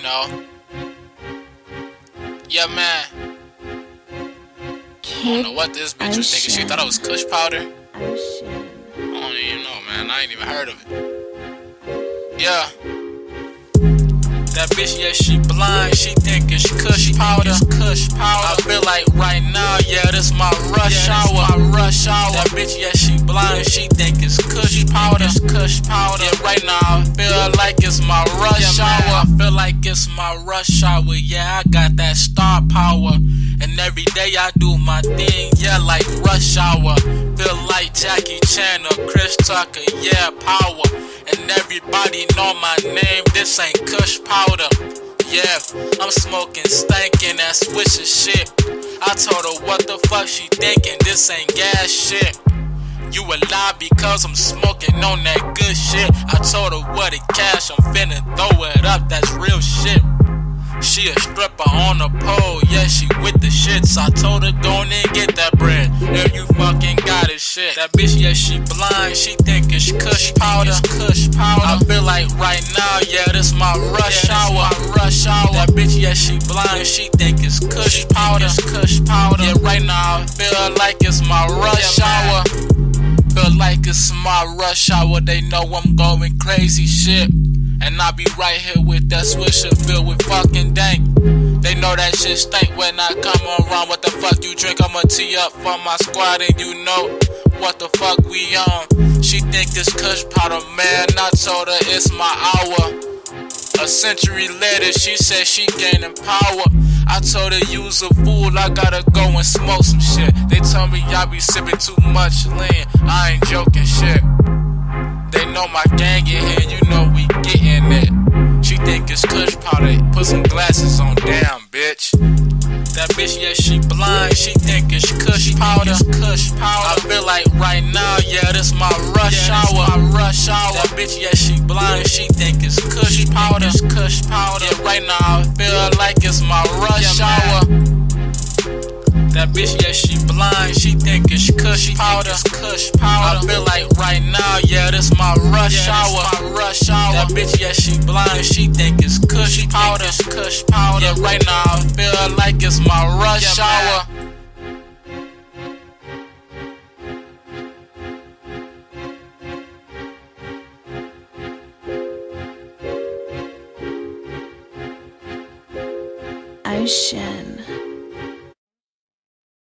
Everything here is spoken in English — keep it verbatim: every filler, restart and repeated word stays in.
know. Yeah, man. I don't know what this bitch was thinking. She thought it was Kush powder. I don't even know, man. I ain't even heard of it. Yeah. That bitch, yeah, she blind. She think it's Kush powder. Kush powder. I feel like right now, yeah, this my rush yeah, hour. My rush hour. That bitch, yeah, she blind. She think it's Kush powder. Kush powder. Yeah, right now, I feel like it's my rush yeah, hour. I feel like it's my rush hour. Yeah, I got that star power. And every day I do my thing, yeah, like rush hour. Feel like Jackie Chan or Chris Tucker, yeah, power. And everybody know my name, this ain't Kush powder. Yeah, I'm smoking, stankin', that Swisher shit. I told her what the fuck she thinking, this ain't gas shit. You a lie because I'm smoking on that good shit. I told her what it cash, I'm finna throw it up, that's real shit. She a stripper on a pole, yeah, she with the shits. I told her go in and get that bread, if you fucking got it shit. That bitch, yeah, she blind, she think it's Kush powder. Kush powder. I feel like right now, yeah, this my rush yeah, hour. My rush hour. That bitch, yeah, she blind, she think it's Kush powder. Kush powder. Yeah, right now, I feel like it's my rush yeah, hour. Feel like it's my rush hour, they know I'm going crazy shit. And I be right here with that Swisher filled with fucking dank. They know that shit stink when I come around. What the fuck you drink? I'ma tee up for my squad and you know what the fuck we on. She think it's Kush powder, man. I told her it's my hour. A century later, she said she gaining power. I told her you's a fool, I gotta go and smoke some shit. They told me I be sipping too much lean, I ain't joking shit. They know my gang in here, you know we getting it. She think it's Kush powder, put some glasses on, damn bitch. That bitch, yeah, she blind, she think it's Kush powder. Kush powder. I feel like right now, yeah, this my rush yeah, hour. My rush hour. That bitch, yeah, she blind, she think it's Kush powder. Kush powder. Yeah, right now, I feel like it's my rush yeah, hour. That bitch, yeah, she blind, she think it's Kush powder. Kush powder. I feel like right now, yeah, this my rush yeah, hour. My rush hour. That bitch, yeah, she blind, she think it's Kush powder. Kush powder. Yeah, right now, I feel like it's my rush yeah, hour. Ocean.